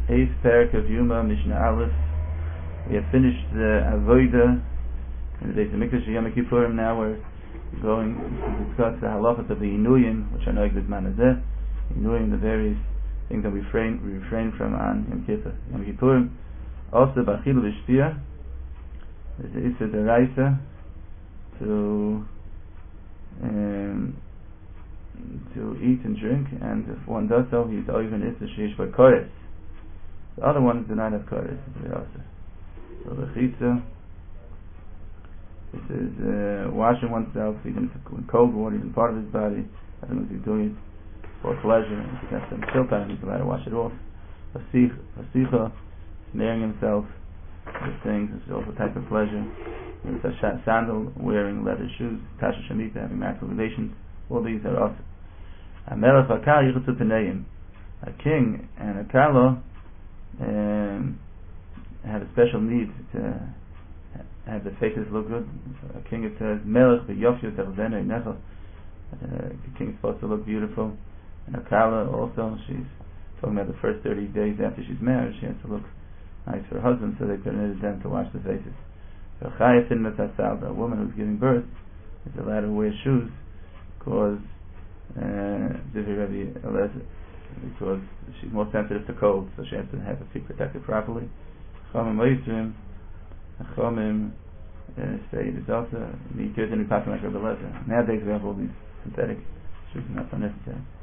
Eighth parak of Yuma, Mishnah Aleph. We have finished the Avodah in the Beis Hamikdash Yom Kippurim. Now we're going to discuss the halachas of the Inuyim, which are Noeg B'Zman Hazeh. Inuyim, the various things that we refrain from on Yom Kippurim. Also, B'Achilu V'Shtia, there's the Issa D'Oraisa to eat and drink, and if one does so, he's even Issa Sheish B'Kores. The other ones do not have Kores. So the Chitza, this is washing oneself, even if it's cold water, even part of his body, as long as he's doing it for pleasure. If he has some silk on, he's allowed to wash it off. Asicha, smearing himself with things, this is also a type of pleasure. There's a sandal, wearing leather shoes, Tasha Shemitah, having marital relations, all these are awesome. A melech v'akal yichutzu p'neim, a king and a kala have a special need to have the faces look good. A king, it says, melech v'yofyo tervena inecha, the king is supposed to look beautiful. And a kala also, she's talking about the first 30 days after she's married, she has to look nice for her husband, so they permitted them to wash the faces. A woman who's giving birth is allowed to wear shoes because she's more sensitive to cold, so she has to have her feet protected properly. Chomim say this also. Nowadays we have all these synthetic shoes, not so necessary.